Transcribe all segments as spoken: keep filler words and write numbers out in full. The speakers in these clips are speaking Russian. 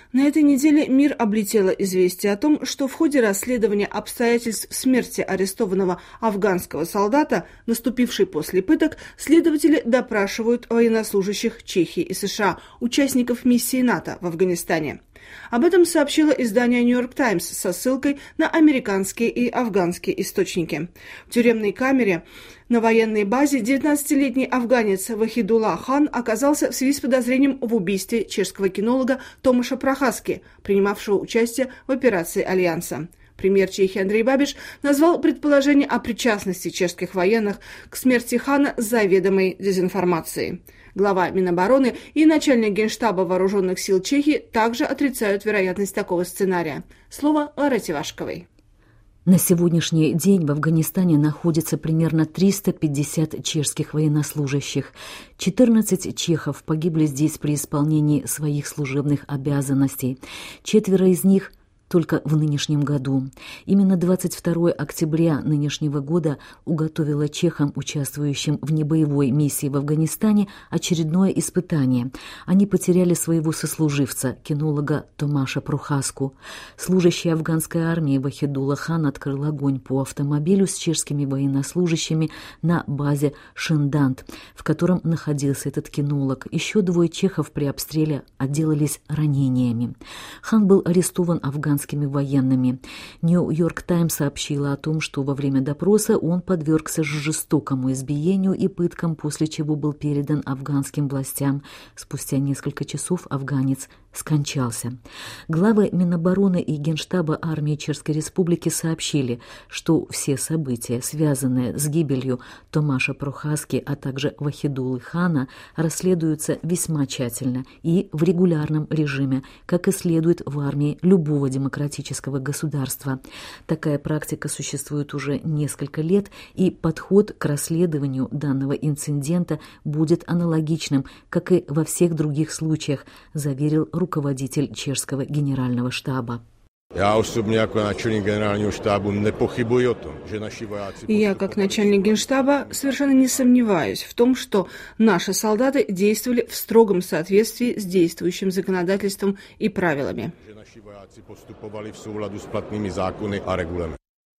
На этой неделе мир облетело известие о том, что в ходе расследования обстоятельств смерти арестованного афганского солдата, наступившей после пыток, следователи допрашивают военнослужащих Чехии и США, участников миссии НАТО в Афганистане. Об этом сообщило издание «Нью-Йорк Таймс» со ссылкой на американские и афганские источники. В тюремной камере на военной базе девятнадцатилетний афганец Вахидулла Хан оказался в связи с подозрением в убийстве чешского кинолога Томаша Прохаски, принимавшего участие в операции Альянса. Премьер Чехии Андрей Бабиш назвал предположение о причастности чешских военных к смерти Хана заведомой дезинформацией. Глава Минобороны и начальник Генштаба Вооруженных сил Чехии также отрицают вероятность такого сценария. Слово Лорете Вашковой. На сегодняшний день в Афганистане находится примерно триста пятьдесят чешских военнослужащих. четырнадцать чехов погибли здесь при исполнении своих служебных обязанностей. Четверо из них только в нынешнем году. Именно двадцать второго октября нынешнего года уготовило чехам, участвующим в небоевой миссии в Афганистане, очередное испытание. Они потеряли своего сослуживца, кинолога Томаша Прохаску. Служащий афганской армии Вахидулла Хан открыл огонь по автомобилю с чешскими военнослужащими на базе Шиндант, в котором находился этот кинолог. Еще двое чехов при обстреле отделались ранениями. Хан был арестован афганскими военными. «Нью-Йорк Таймс» сообщила о том, что во время допроса он подвергся жестокому избиению и пыткам, после чего был передан афганским властям. Спустя несколько часов афганец скончался. Главы Минобороны и Генштаба армии Чешской Республики сообщили, что все события, связанные с гибелью Томаша Прохаски, а также Вахидуллы Хана, расследуются весьма тщательно и в регулярном режиме, как и следует в армии любого демократического государства. Такая практика существует уже несколько лет, и подход к расследованию данного инцидента будет аналогичным, как и во всех других случаях, заверил руководитель чешского генерального штаба. Я osobně jako начальник генерального штаба не похибую о том, что наши вояки... Я, как начальник Генштаба, совершенно не сомневаюсь в том, что наши солдаты действовали в строгом соответствии с действующим законодательством и правилами. Наши вояки поступовали в соладу с платными законами и регулами.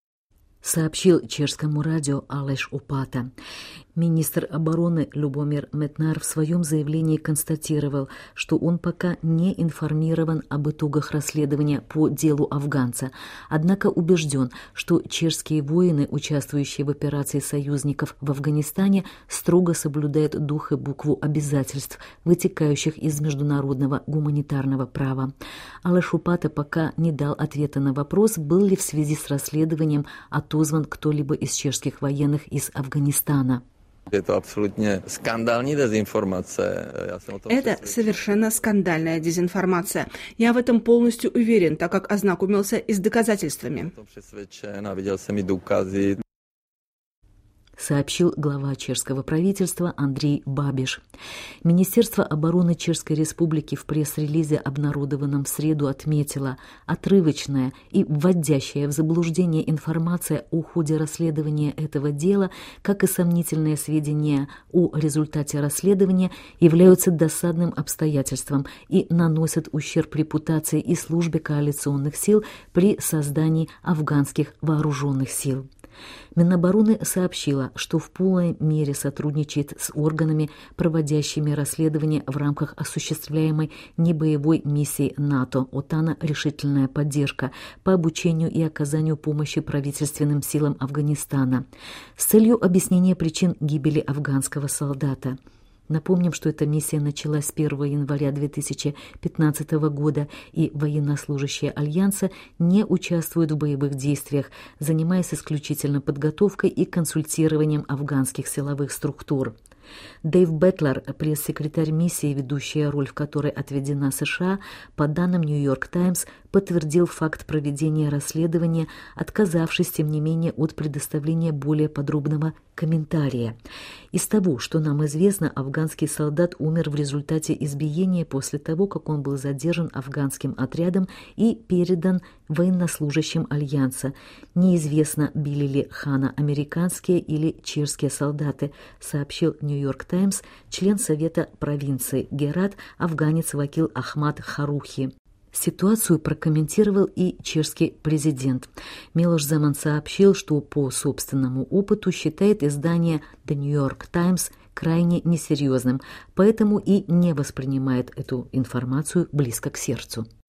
Сообщил чешскому радио Алеш Опата. Министр обороны Любомир Метнар в своем заявлении констатировал, что он пока не информирован об итогах расследования по делу афганца, однако убежден, что чешские воины, участвующие в операции союзников в Афганистане, строго соблюдают дух и букву обязательств, вытекающих из международного гуманитарного права. Алеш Опата пока не дал ответа на вопрос, был ли в связи с расследованием отозван кто-либо из чешских военных из Афганистана. Это абсолютно скандальная дезинформация. Это совершенно скандальная дезинформация. Я в этом полностью уверен, так как ознакомился и с доказательствами. Видел сами доказы. Сообщил глава чешского правительства Андрей Бабиш. Министерство обороны Чешской Республики в пресс-релизе, обнародованном в среду, отметило: отрывочная и вводящая в заблуждение информация о ходе расследования этого дела, как и сомнительные сведения о результате расследования, являются досадным обстоятельством и наносят ущерб репутации и службе коалиционных сил при создании афганских вооруженных сил. Минобороны сообщила, что в полной мере сотрудничает с органами, проводящими расследование в рамках осуществляемой небоевой миссии НАТО «ОТАНа. Решительная поддержка» по обучению и оказанию помощи правительственным силам Афганистана с целью объяснения причин гибели афганского солдата. Напомним, что эта миссия началась с первого января две тысячи пятнадцатого года, и военнослужащие Альянса не участвуют в боевых действиях, занимаясь исключительно подготовкой и консультированием афганских силовых структур. Дэйв Бэтлер, пресс-секретарь миссии, ведущая роль в которой отведена США, по данным «Нью-Йорк Таймс», подтвердил факт проведения расследования, отказавшись, тем не менее, от предоставления более подробного комментария. Из того, что нам известно, афганский солдат умер в результате избиения после того, как он был задержан афганским отрядом и передан военнослужащим Альянса. Неизвестно, били ли Хана американские или чешские солдаты, сообщил «Нью-Йорк Таймс» член Совета провинции Герат, афганец Вакил Ахмад Харухи. Ситуацию прокомментировал и чешский президент. Милош Земан сообщил, что по собственному опыту считает издание The New York Times крайне несерьезным, поэтому и не воспринимает эту информацию близко к сердцу.